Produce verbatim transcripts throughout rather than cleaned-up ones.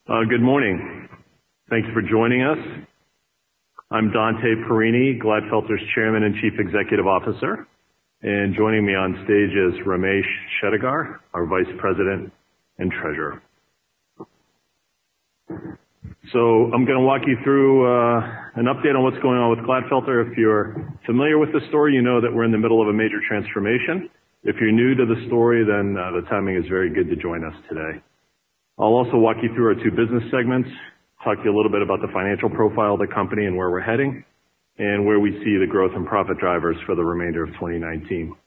Uh, good morning. Thank you for joining us. I'm Dante Perini, Glatfelter's Chairman and Chief Executive Officer. And joining me on stage is Ramesh Shettigar, our Vice President and Treasurer. So I'm going to walk you through uh, an update on what's going on with Glatfelter. If you're familiar with the story, you know that we're in the middle of a major transformation. If you're new to the story, then uh, the timing is very good to join us today. I'll also walk you through our two business segments, talk to you a little bit about the financial profile of the company and where we're heading, and where we see the growth and profit drivers for the remainder of twenty nineteen.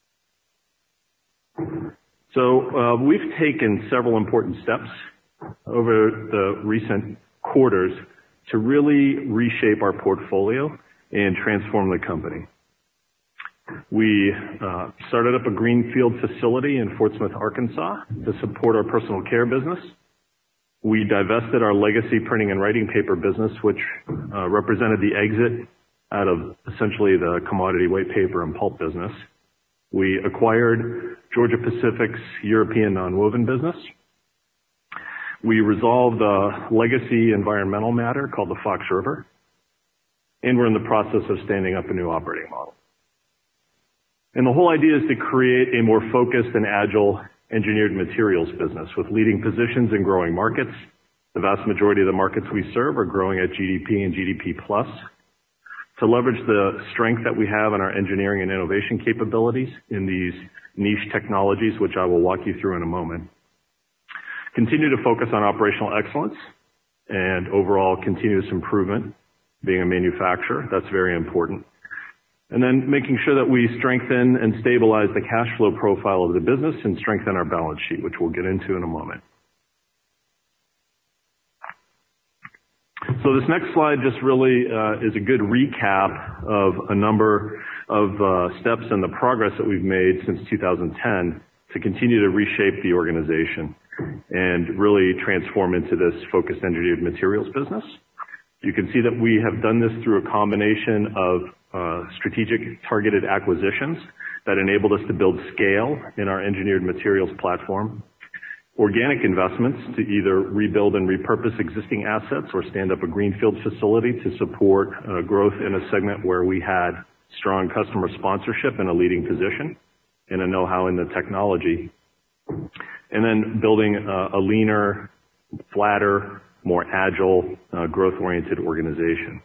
So uh, we've taken several important steps over the recent quarters to really reshape our portfolio and transform the company. We uh, started up a greenfield facility in Fort Smith, Arkansas to support our personal care business. We divested our legacy printing and writing paper business, which uh, represented the exit out of essentially the commodity white paper and pulp business. We acquired Georgia Pacific's European nonwoven business. We resolved a legacy environmental matter called the Fox River. And we're in the process of standing up a new operating model. And the whole idea is to create a more focused and agile engineered materials business with leading positions in growing markets. The vast majority of the markets we serve are growing at G D P and G D P plus. To leverage the strength that we have in our engineering and innovation capabilities in these niche technologies, which I will walk you through in a moment. Continue to focus on operational excellence and overall continuous improvement, being a manufacturer. That's very important. And then making sure that we strengthen and stabilize the cash flow profile of the business and strengthen our balance sheet, which we'll get into in a moment. So this next slide just really uh, is a good recap of a number of uh, steps and the progress that we've made since two thousand ten to continue to reshape the organization and really transform into this focused engineered materials business. You can see that we have done this through a combination of uh, strategic targeted acquisitions that enabled us to build scale in our engineered materials platform, organic investments to either rebuild and repurpose existing assets or stand up a greenfield facility to support uh, growth in a segment where we had strong customer sponsorship and a leading position and a know-how in the technology, and then building uh, a leaner, flatter, more agile, uh, growth-oriented organization.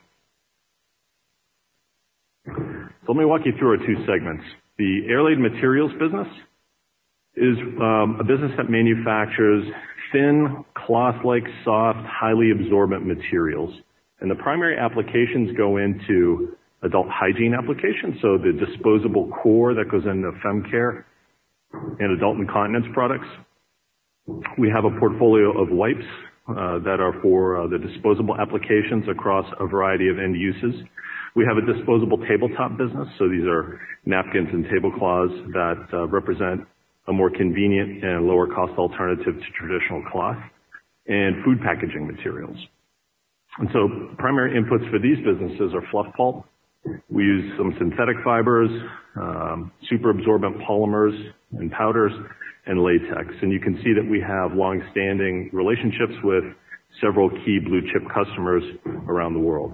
So let me walk you through our two segments. The air-laid materials business is um, a business that manufactures thin, cloth-like, soft, highly absorbent materials. And the primary applications go into adult hygiene applications, so the disposable core that goes into fem care and adult incontinence products. We have a portfolio of wipes uh, that are for uh, the disposable applications across a variety of end uses. We have a disposable tabletop business, so these are napkins and tablecloths that uh, represent a more convenient and lower cost alternative to traditional cloth, and food packaging materials. And so primary inputs for these businesses are fluff pulp. We use some synthetic fibers, um, super absorbent polymers and powders, and latex. And you can see that we have long-standing relationships with several key blue chip customers around the world.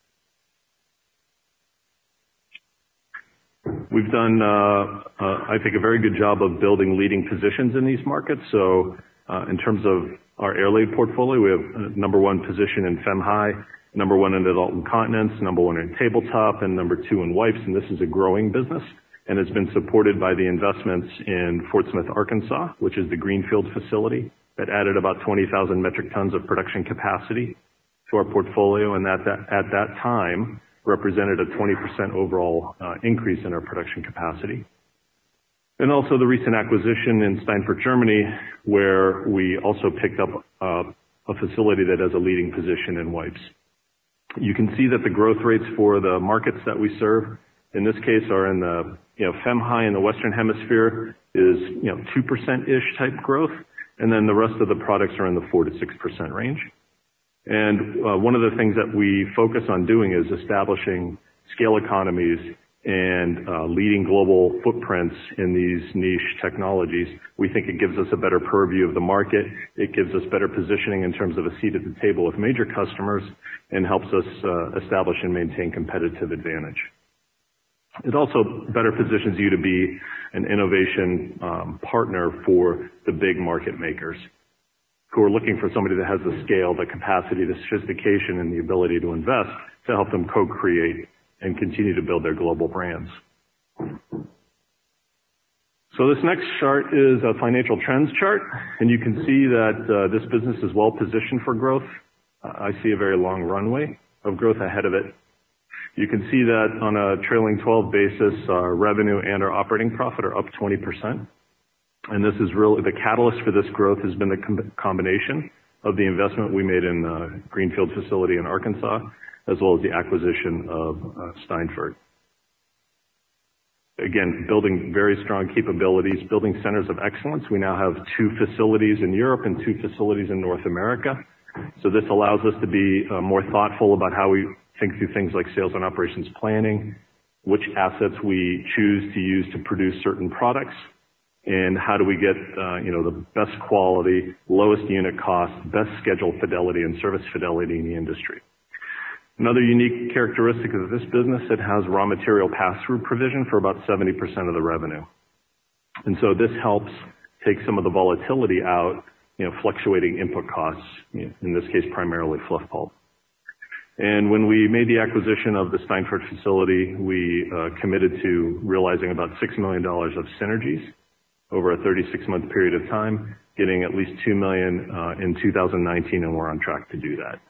We've done, uh, uh, I think, a very good job of building leading positions in these markets. So uh, in terms of our air-laid portfolio, we have a number one position in fem-high, number one in adult incontinence, number one in tabletop, and number two in wipes. And this is a growing business and has been supported by the investments in Fort Smith, Arkansas, which is the greenfield facility that added about twenty thousand metric tons of production capacity to our portfolio. And at that, at that time, represented a twenty percent overall uh, increase in our production capacity. And also the recent acquisition in Steinfurt, Germany, where we also picked up uh, a facility that has a leading position in wipes. You can see that the growth rates for the markets that we serve, in this case, are in the, you know, fem-high in the Western Hemisphere is, you know, two percent-ish type growth, and then the rest of the products are in the four to six percent range. And uh, one of the things that we focus on doing is establishing scale economies and uh, leading global footprints in these niche technologies, we think it gives us a better purview of the market. It gives us better positioning in terms of a seat at the table with major customers and helps us uh, establish and maintain competitive advantage. It also better positions you to be an innovation um, partner for the big market makers who are looking for somebody that has the scale, the capacity, the sophistication, and the ability to invest to help them co-create and continue to build their global brands. So this next chart is a financial trends chart, and you can see that uh, this business is well positioned for growth. Uh, I see a very long runway of growth ahead of it. You can see that on a trailing twelve basis, our revenue and our operating profit are up twenty percent. And this is really the catalyst for this growth has been the com- combination of the investment we made in the Greenfield facility in Arkansas, as well as the acquisition of uh, Steinfurt. Again, building very strong capabilities, building centers of excellence. We now have two facilities in Europe and two facilities in North America. So this allows us to be uh, more thoughtful about how we think through things like sales and operations planning, which assets we choose to use to produce certain products, and how do we get uh, you know, the best quality, lowest unit cost, best schedule fidelity and service fidelity in the industry. Another unique characteristic of this business, it has raw material pass-through provision for about seventy percent of the revenue. And so this helps take some of the volatility out, you know, fluctuating input costs, you know, in this case primarily fluff pulp. And when we made the acquisition of the Steinfurt facility, we uh, committed to realizing about six million dollars of synergies over a thirty-six month period of time, getting at least two million dollars uh, in two thousand nineteen, and we're on track to do that.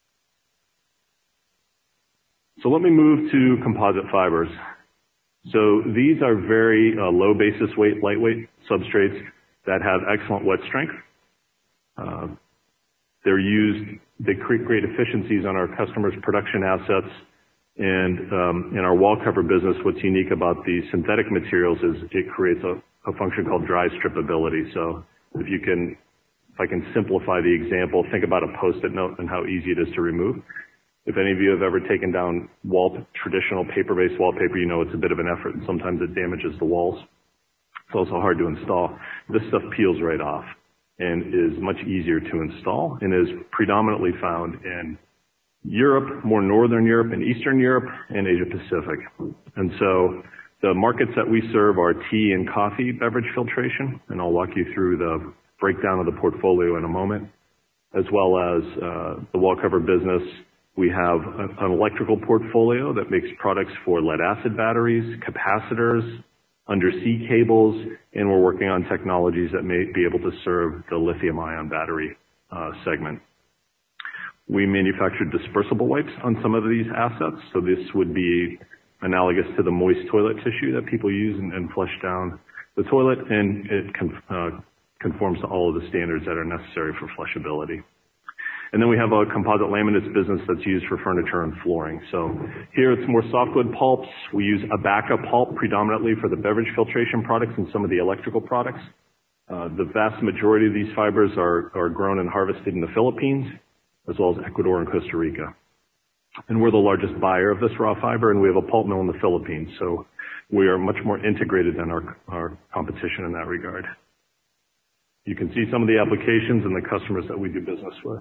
So let me move to composite fibers. So these are very uh, low basis weight, lightweight substrates that have excellent wet strength. Uh, they're used, they create great efficiencies on our customers' production assets. And um, in our wallcover business, what's unique about the synthetic materials is it creates a, a function called dry strippability. So if you can, if I can simplify the example, think about a Post-it note and how easy it is to remove. If any of you have ever taken down wall, traditional paper-based wallpaper, you know it's a bit of an effort, and sometimes it damages the walls. It's also hard to install. This stuff peels right off and is much easier to install and is predominantly found in Europe, more Northern Europe and Eastern Europe, and Asia Pacific. And so the markets that we serve are tea and coffee beverage filtration, and I'll walk you through the breakdown of the portfolio in a moment, as well as uh, the wallcover business. We have an electrical portfolio that makes products for lead acid batteries, capacitors, undersea cables, and we're working on technologies that may be able to serve the lithium-ion battery uh, segment. We manufacture dispersible wipes on some of these assets, so this would be analogous to the moist toilet tissue that people use and, and flush down the toilet, and it con- uh, conforms to all of the standards that are necessary for flushability. And then we have a composite laminates business that's used for furniture and flooring. So here it's more softwood pulps. We use Abaca pulp predominantly for the beverage filtration products and some of the electrical products. Uh, the vast majority of these fibers are, are grown and harvested in the Philippines, as well as Ecuador and Costa Rica. And we're the largest buyer of this raw fiber, and we have a pulp mill in the Philippines. So we are much more integrated than our, our competition in that regard. You can see some of the applications and the customers that we do business with.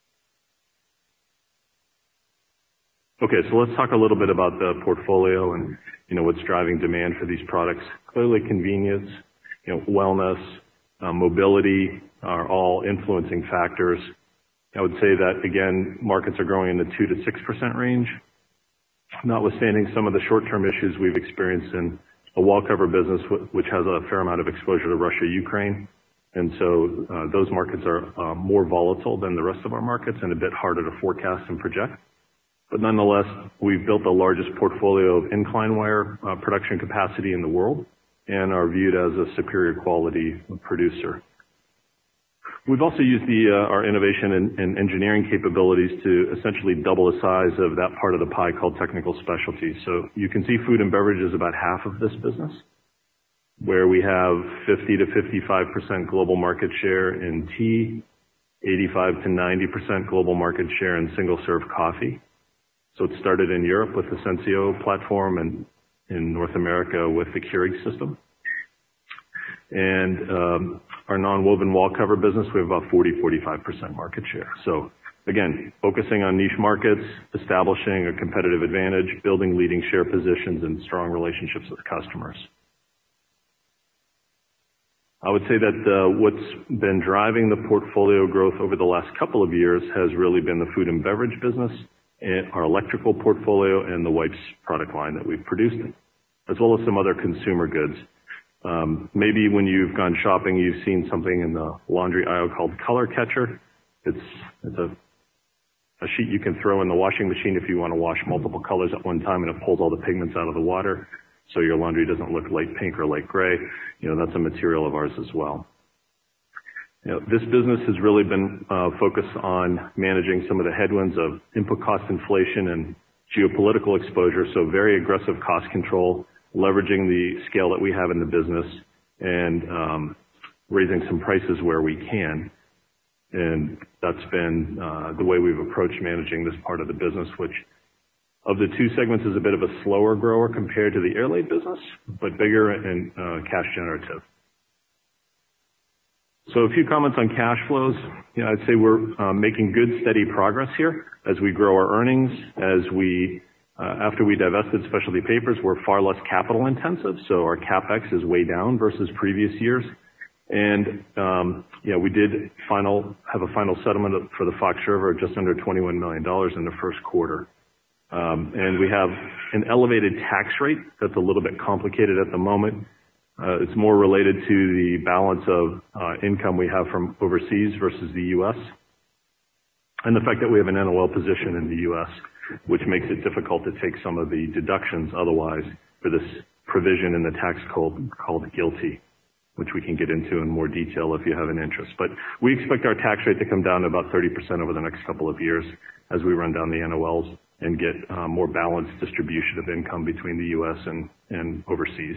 Okay, so let's talk a little bit about the portfolio and, you know, what's driving demand for these products. Clearly convenience, you know, wellness, uh, mobility are all influencing factors. I would say that, again, markets are growing in the two to six percent range, notwithstanding some of the short-term issues we've experienced in a wallcover business, which has a fair amount of exposure to Russia, Ukraine. And so uh, those markets are uh, more volatile than the rest of our markets and a bit harder to forecast and project. But nonetheless, we've built the largest portfolio of incline wire uh, production capacity in the world and are viewed as a superior quality producer. We've also used the, uh, our innovation and, and engineering capabilities to essentially double the size of that part of the pie called technical specialties. So you can see food and beverage is about half of this business, where we have fifty to fifty-five percent global market share in tea, eighty-five to ninety percent global market share in single-serve coffee. So it started in Europe with the Sensio platform and in North America with the Keurig system. And um, our non-woven wall cover business, we have about forty, forty-five percent market share. So again, focusing on niche markets, establishing a competitive advantage, building leading share positions, and strong relationships with customers. I would say that uh, what's been driving the portfolio growth over the last couple of years has really been the food and beverage business, and our electrical portfolio, and the wipes product line that we've produced, as well as some other consumer goods. Um, maybe when you've gone shopping, you've seen something in the laundry aisle called Color Catcher. It's, it's a, a sheet you can throw in the washing machine if you want to wash multiple colors at one time, and it pulls all the pigments out of the water, so your laundry doesn't look light pink or light gray. You know, that's a material of ours as well. You know, this business has really been uh, focused on managing some of the headwinds of input cost inflation and geopolitical exposure, so very aggressive cost control, leveraging the scale that we have in the business, and um, raising some prices where we can. And that's been uh, the way we've approached managing this part of the business, which of the two segments is a bit of a slower grower compared to the Airlaid business, but bigger and uh, cash generative. So a few comments on cash flows. You know, I'd say we're uh, making good, steady progress here as we grow our earnings. As we, uh, after we divested Specialty Papers, we're far less capital intensive, so our CapEx is way down versus previous years. And um, yeah, we did final have a final settlement for the Fox River of just under twenty-one million dollars in the first quarter. Um, and we have an elevated tax rate that's a little bit complicated at the moment. Uh, it's more related to the balance of uh, income we have from overseas versus the U S, and the fact that we have an N O L position in the U S, which makes it difficult to take some of the deductions otherwise for this provision in the tax code called GILTI, which we can get into in more detail if you have an interest. But we expect our tax rate to come down to about thirty percent over the next couple of years as we run down the N O Ls and get uh, more balanced distribution of income between the U S and, and overseas.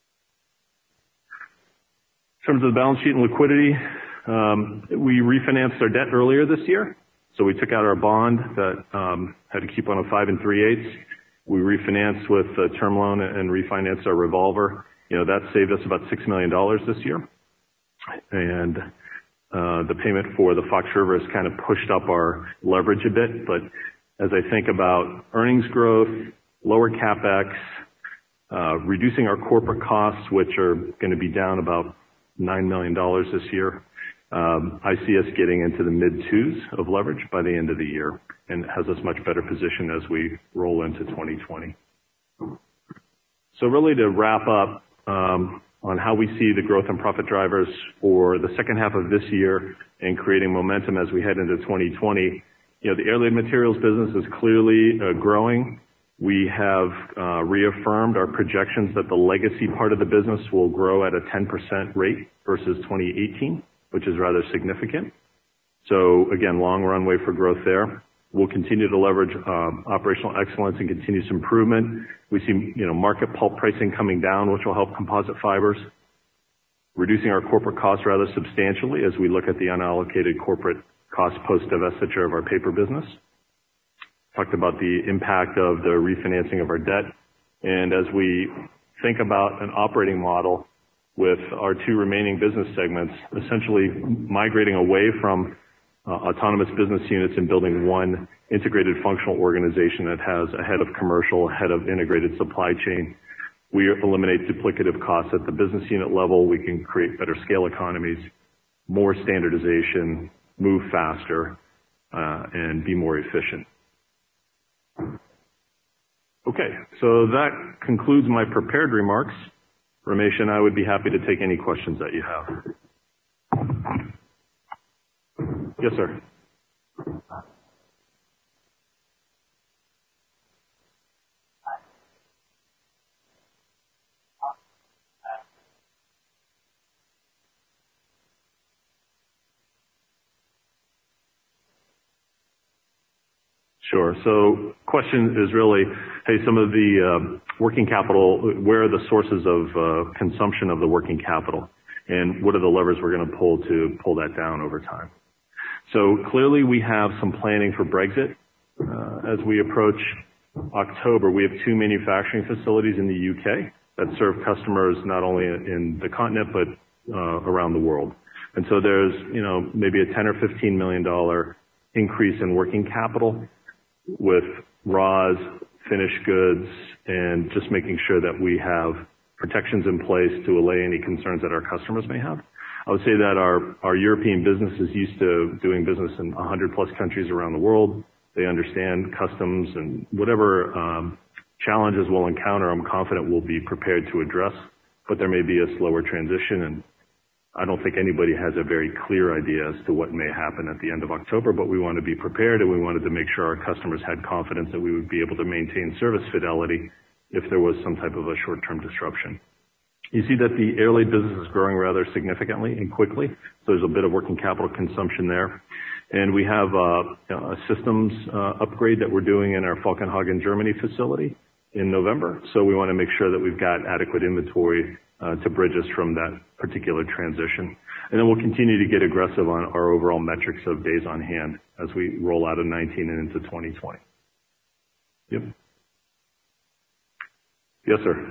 In terms of the balance sheet and liquidity, um, we refinanced our debt earlier this year. So we took out our bond that um, had a coupon of five and three eighths. We refinanced with a term loan and refinanced our revolver. You know, that saved us about six million dollars this year. And uh, the payment for the Fox River has kind of pushed up our leverage a bit. But as I think about earnings growth, lower CapEx, uh, reducing our corporate costs, which are going to be down about nine million dollars this year, um, I see us getting into the mid twos of leverage by the end of the year, and it has us much better position as we roll into twenty twenty. So really to wrap up um, on how we see the growth and profit drivers for the second half of this year and creating momentum as we head into twenty twenty, you know, the Airlaid Materials business is clearly uh, growing. We have uh, reaffirmed our projections that the legacy part of the business will grow at a ten percent rate versus twenty eighteen, which is rather significant. So again, long runway for growth there. We'll continue to leverage um, operational excellence and continuous improvement. We see, you know, market pulp pricing coming down, which will help composite fibers. Reducing our corporate costs rather substantially as we look at the unallocated corporate cost post-divestiture of our paper business. Talked about the impact of the refinancing of our debt. And as we think about an operating model with our two remaining business segments, essentially migrating away from uh, autonomous business units and building one integrated functional organization that has a head of commercial, a head of integrated supply chain. We eliminate duplicative costs at the business unit level. We can create better scale economies, more standardization, move faster, uh, and be more efficient. Okay, so that concludes my prepared remarks. Ramesh and I would be happy to take any questions that you have. Yes, sir. Sure. So question is really, hey, some of the uh, working capital, where are the sources of uh, consumption of the working capital? And what are the levers we're going to pull to pull that down over time? So clearly we have some planning for Brexit uh, as we approach October, we have two manufacturing facilities in the U K that serve customers not only in the continent but uh, around the world. And so there's, you know, maybe a ten or fifteen million dollar increase in working capital with raws, finished goods, and just making sure that we have protections in place to allay any concerns that our customers may have. I would say that our, our European business is used to doing business in one hundred plus countries around the world. They understand customs and whatever um, challenges we'll encounter, I'm confident we'll be prepared to address, but there may be a slower transition, and I don't think anybody has a very clear idea as to what may happen at the end of October, but we want to be prepared, and we wanted to make sure our customers had confidence that we would be able to maintain service fidelity if there was some type of a short-term disruption. You see that the Airlaid business is growing rather significantly and quickly, so there's a bit of working capital consumption there. And we have uh, a systems uh, upgrade that we're doing in our Falkenhagen, Germany facility in November. So we want to make sure that we've got adequate inventory uh, to bridge us from that particular transition. And then we'll continue to get aggressive on our overall metrics of days on hand as we roll out of nineteen and into twenty twenty. Yep. Yes, sir.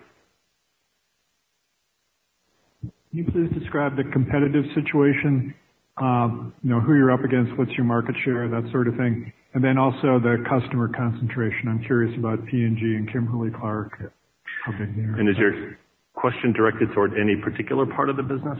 Can you please describe the competitive situation? Um, you know, who you're up against, what's your market share, that sort of thing. And then also the customer concentration. I'm curious about P and G and Kimberly-Clark. How big they are. And is your question directed toward any particular part of the business?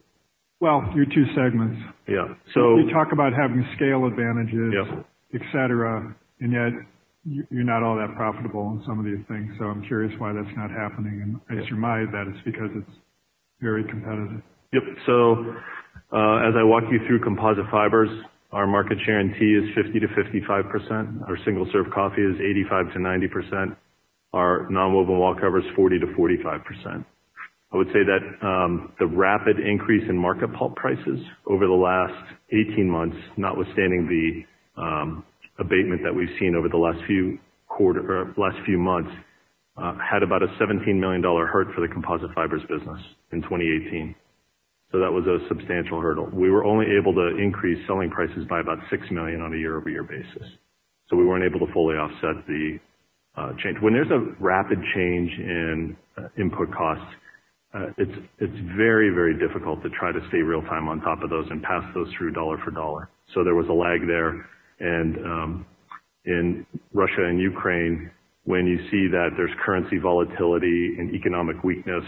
Well, your two segments. Yeah. So you talk about having scale advantages, yep. et cetera, and yet you're not all that profitable in some of these things. So I'm curious why that's not happening. And I yep. surmise that it's because it's very competitive. Yep. So uh, as I walk you through composite fibers, our market share in tea is fifty to fifty-five percent. Our single serve coffee is eighty-five to ninety percent. Our non-woven wall cover is forty to forty-five percent. I would say that um, the rapid increase in market pulp prices over the last eighteen months, notwithstanding the um, abatement that we've seen over the last few quarter or last few months, uh, had about a seventeen million dollars hurt for the composite fibers business in twenty eighteen. So that was a substantial hurdle. We were only able to increase selling prices by about six million dollars on a year-over-year basis. So we weren't able to fully offset the uh, change. When there's a rapid change in uh, input costs, uh, it's it's very, very difficult to try to stay real time on top of those and pass those through dollar for dollar. So there was a lag there. And um, in Russia and Ukraine, when you see that there's currency volatility and economic weakness,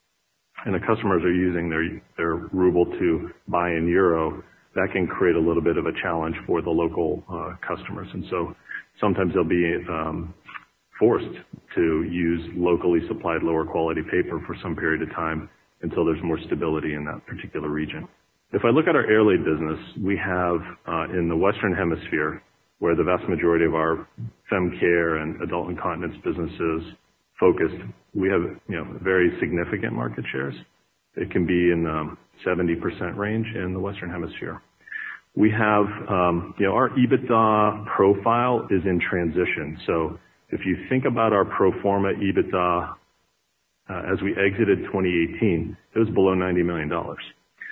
and the customers are using their their ruble to buy in euro, that can create a little bit of a challenge for the local uh, customers. And so sometimes they'll be um, forced to use locally supplied lower quality paper for some period of time until there's more stability in that particular region. If I look at our Airlaid business, we have uh, in the Western Hemisphere, where the vast majority of our fem care and adult incontinence businesses focused, we have, you know, very significant market shares. It can be in the seventy percent range in the Western Hemisphere. We have, um, you know, our EBITDA profile is in transition. So if you think about our pro forma EBITDA uh, as we exited twenty eighteen, it was below ninety million dollars.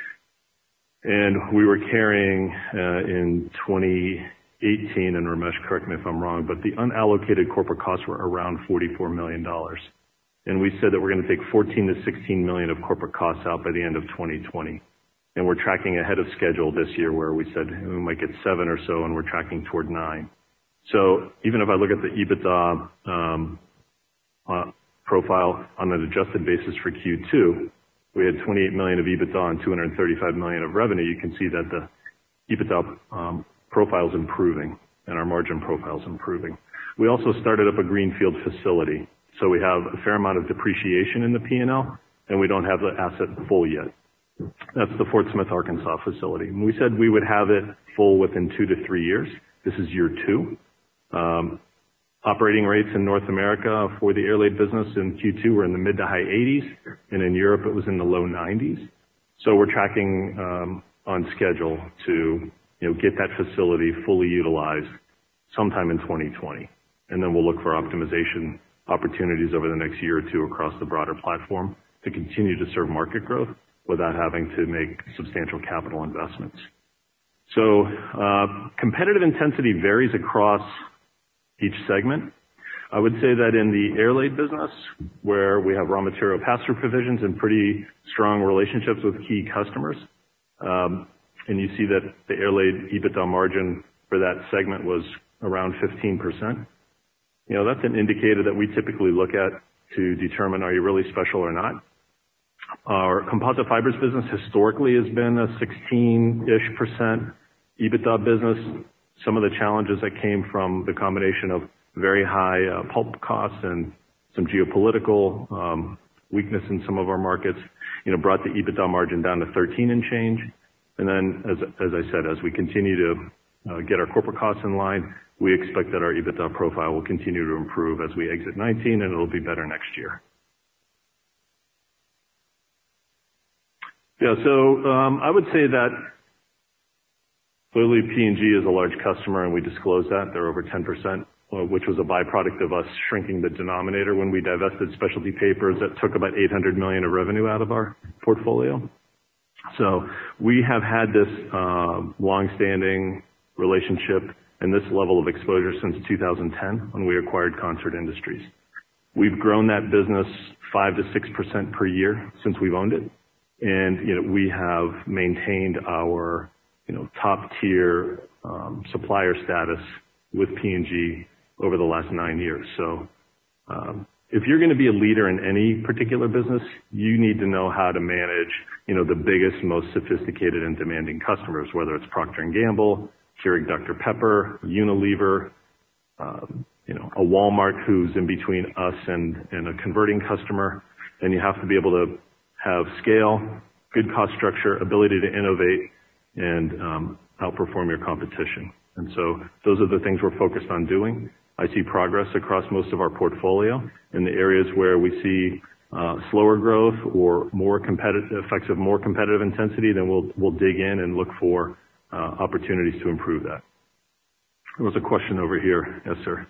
And we were carrying uh, in twenty eighteen, and Ramesh, correct me if I'm wrong, but the unallocated corporate costs were around forty-four million dollars. And we said that we're going to take fourteen to sixteen million of corporate costs out by the end of twenty twenty. And we're tracking ahead of schedule this year, where we said we might get seven or so, and we're tracking toward nine. So even if I look at the EBITDA um, uh, profile on an adjusted basis for Q two, we had twenty-eight million of EBITDA and two hundred thirty-five million of revenue. You can see that the EBITDA um, profile is improving and our margin profile is improving. We also started up a greenfield facility. So we have a fair amount of depreciation in the P and L, and we don't have the asset full yet. That's the Fort Smith, Arkansas facility. And we said we would have it full within two to three years. This is year two. Um, operating rates in North America for the Airlaid business in Q two were in the mid to high eighties, and in Europe it was in the low nineties. So we're tracking um, on schedule to, you know, get that facility fully utilized sometime in twenty twenty. And then we'll look for optimization opportunities over the next year or two across the broader platform to continue to serve market growth without having to make substantial capital investments. So uh, competitive intensity varies across each segment. I would say that in the Airlaid business, where we have raw material pass-through provisions and pretty strong relationships with key customers, um, and you see that the Airlaid EBITDA margin for that segment was around fifteen percent. You know, that's an indicator that we typically look at to determine are you really special or not. Our composite fibers business historically has been a sixteen-ish percent EBITDA business. Some of the challenges that came from the combination of very high uh, pulp costs and some geopolitical um, weakness in some of our markets, you know, brought the EBITDA margin down to thirteen and change. And then, as as I said, as we continue to uh, get our corporate costs in line, we expect that our EBITDA profile will continue to improve as we exit nineteen, and it'll be better next year. Yeah, so um, I would say that clearly P and G is a large customer, and we disclose that. They're over ten percent, uh, which was a byproduct of us shrinking the denominator when we divested specialty papers that took about eight hundred million dollars of revenue out of our portfolio. So we have had this uh, long-standing relationship and this level of exposure since two thousand ten when we acquired Concert Industries. We've grown that business five to six percent per year since we've owned it. And, you know, we have maintained our, you know, top tier um, supplier status with P and G over the last nine years. So um, if you're going to be a leader in any particular business, you need to know how to manage, you know, the biggest, most sophisticated and demanding customers, whether it's Procter and Gamble, Keurig Doctor Pepper, Unilever, um, you know, a Walmart who's in between us and, and a converting customer. And you have to be able to have scale, good cost structure, ability to innovate, and um, outperform your competition. And so those are the things we're focused on doing. I see progress across most of our portfolio. In the areas where we see uh, slower growth or more competitive effects of more competitive intensity, then we'll we'll dig in and look for uh, opportunities to improve that. There was a question over here. Yes, sir.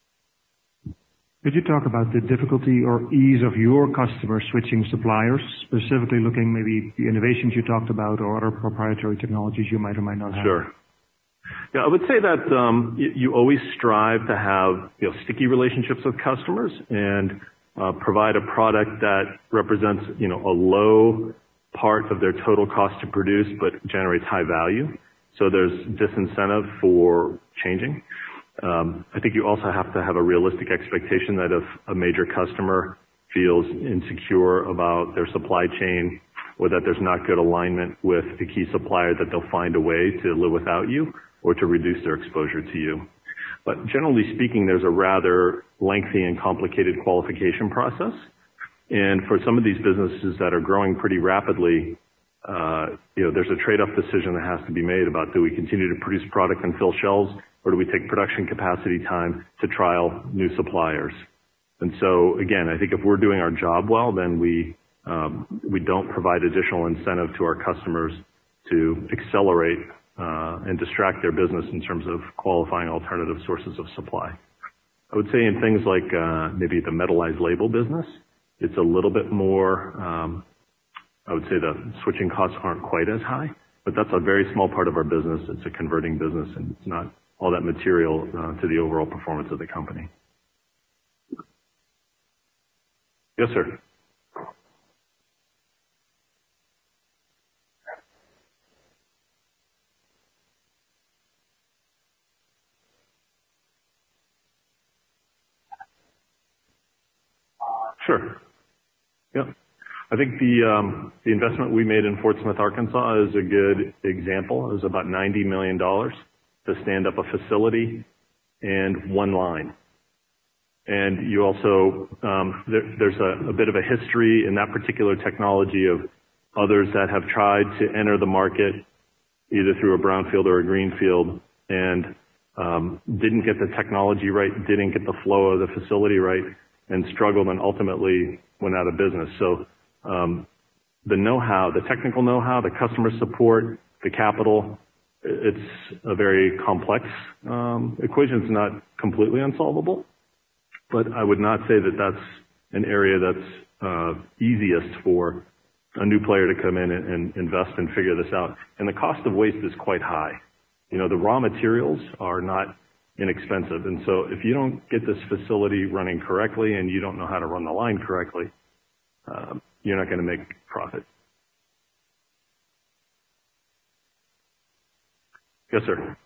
Could you talk about the difficulty or ease of your customers switching suppliers, specifically looking maybe the innovations you talked about or other proprietary technologies you might or might not have? Sure. Yeah, I would say that um, you, you always strive to have, you know, sticky relationships with customers and uh, provide a product that represents, you know, a low part of their total cost to produce but generates high value. So there's disincentive for changing. Um, I think you also have to have a realistic expectation that if a major customer feels insecure about their supply chain or that there's not good alignment with a key supplier, that they'll find a way to live without you or to reduce their exposure to you. But generally speaking, there's a rather lengthy and complicated qualification process. And for some of these businesses that are growing pretty rapidly, uh, you know, there's a trade-off decision that has to be made about, do we continue to produce product and fill shelves, or do we take production capacity time to trial new suppliers? And so, again, I think if we're doing our job well, then we um, we don't provide additional incentive to our customers to accelerate uh, and distract their business in terms of qualifying alternative sources of supply. I would say in things like uh, maybe the metallized label business, it's a little bit more, um, I would say the switching costs aren't quite as high, but that's a very small part of our business. It's a converting business, and it's not all that material uh, to the overall performance of the company. Yes, sir. Sure. Yeah. I think the um, the investment we made in Fort Smith, Arkansas is a good example. It was about ninety million dollars to stand up a facility and one line. And you also, um, there, there's a, a bit of a history in that particular technology of others that have tried to enter the market either through a brownfield or a greenfield and um, didn't get the technology right, didn't get the flow of the facility right, and struggled and ultimately went out of business. So um, the know-how, the technical know-how, the customer support, the capital, it's a very complex um, equation. It's not completely unsolvable, but I would not say that that's an area that's uh, easiest for a new player to come in and, and invest and figure this out. And the cost of waste is quite high. You know, the raw materials are not inexpensive. And so if you don't get this facility running correctly and you don't know how to run the line correctly, uh, you're not going to make profit. Yes, sir.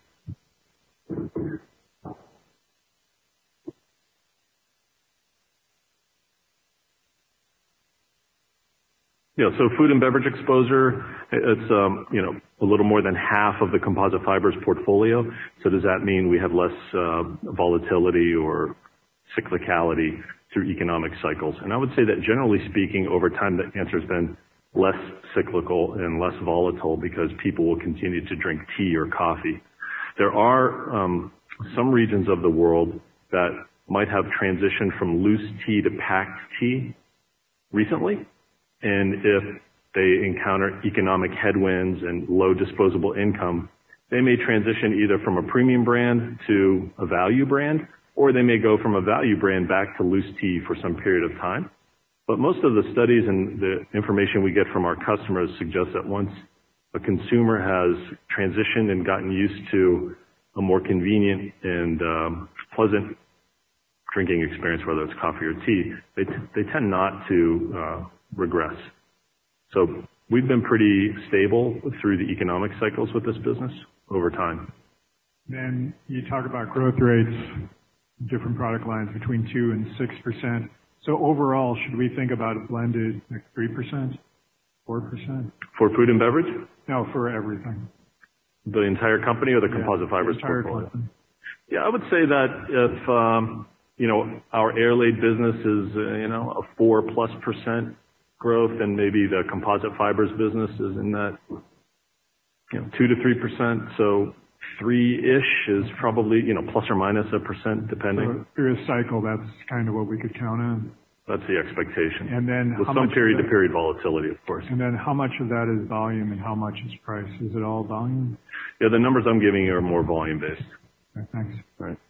Yeah, so food and beverage exposure, it's, um, you know, a little more than half of the Composite Fibers portfolio. So does that mean we have less uh, volatility or cyclicality through economic cycles? And I would say that generally speaking, over time, the answer has been less cyclical and less volatile because people will continue to drink tea or coffee. There are um, some regions of the world that might have transitioned from loose tea to packed tea recently. And if they encounter economic headwinds and low disposable income, they may transition either from a premium brand to a value brand, or they may go from a value brand back to loose tea for some period of time. But most of the studies and the information we get from our customers suggest that once a consumer has transitioned and gotten used to a more convenient and um, pleasant drinking experience, whether it's coffee or tea, they, t- they tend not to uh, regress. So we've been pretty stable through the economic cycles with this business over time. Then you talk about growth rates, different product lines between two and six percent. So overall, should we think about a blended like three percent, four percent? For food and beverage? No, for everything. The entire company or the yeah, Composite Fibers the entire portfolio? company. Yeah, I would say that if, um, you know, our air-laid business is, uh, you know, a four plus percent growth, and maybe the Composite Fibers business is in that, you know, two to three percent. So three-ish is probably, you know, plus or minus a percent, depending. So through a cycle, that's kind of what we could count on. That's the expectation. And then with how some much period-to-period volatility, of course. And then how much of that is volume and how much is price? Is it all volume? Yeah, the numbers I'm giving you are more volume-based. Okay, thanks. All right.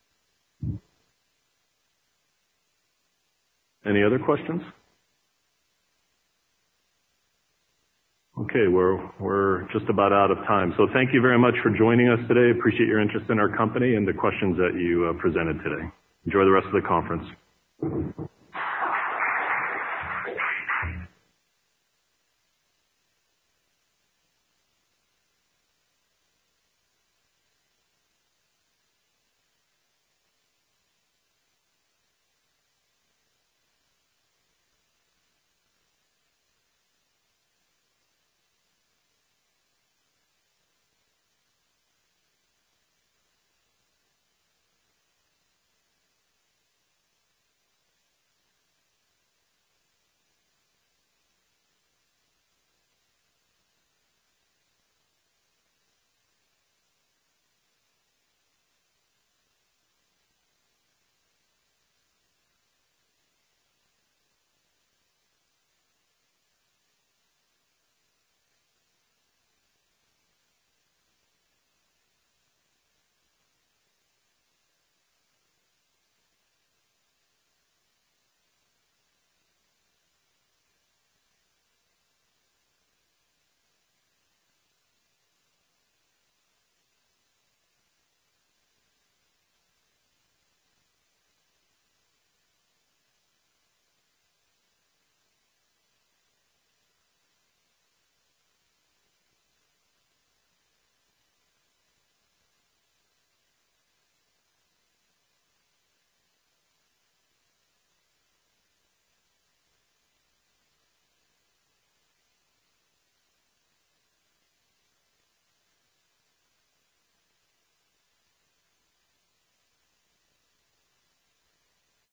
Any other questions? Okay, we're we're just about out of time. So thank you very much for joining us today. Appreciate your interest in our company and the questions that you uh, presented today. Enjoy the rest of the conference.